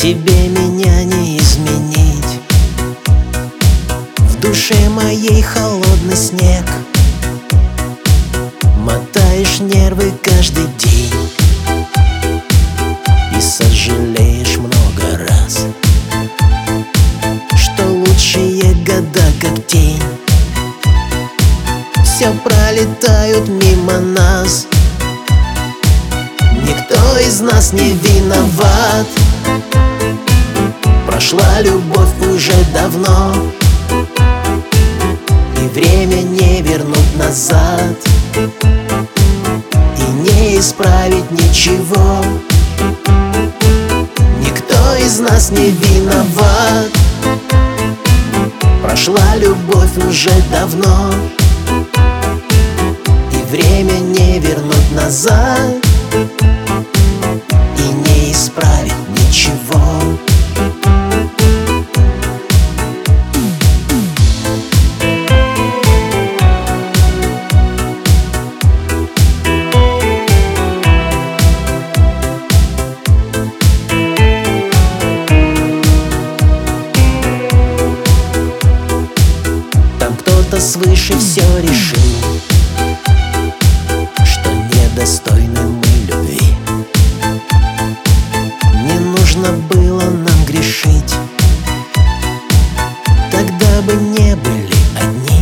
Тебе меня не изменить. В душе моей холодный снег. Мотаешь нервы каждый день и сожалеешь много раз, что лучшие года как тень все пролетают мимо нас. Никто из нас не виноват. Прошла любовь уже давно, и время не вернуть назад, и не исправить ничего. Никто из нас не виноват. Прошла любовь уже давно, и время не вернуть назад, и не исправить ничего. Кто-то свыше все решил, что недостойны мы любви. Не нужно было нам грешить, тогда бы не были одни.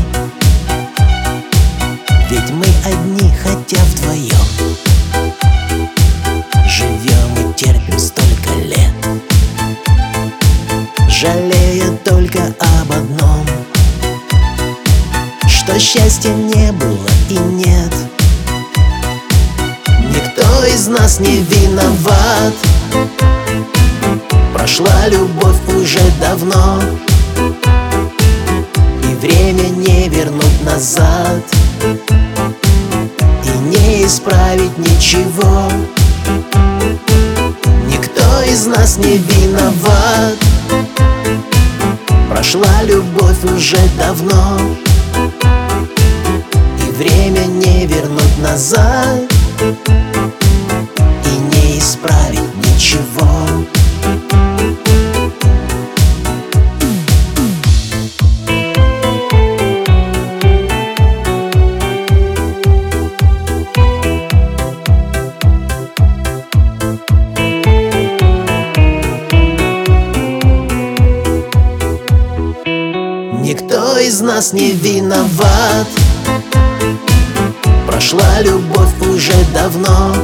Ведь мы одни, хотя вдвоем живем и терпим столько лет, жалея только об одном, что счастья не было и нет. Никто из нас не виноват. Прошла любовь уже давно, и время не вернуть назад, и не исправить ничего. Никто из нас не виноват. Прошла любовь уже давно, время не вернуть назад, и не исправить ничего. Никто из нас не виноват. Прошла любовь уже давно,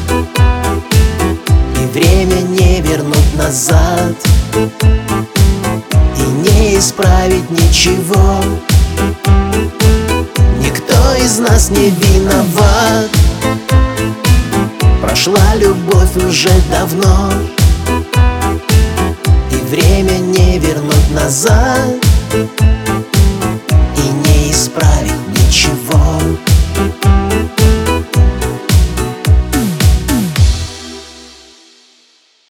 и время не вернуть назад, и не исправить ничего. Никто из нас не виноват. Прошла любовь уже давно, и время не вернуть назад,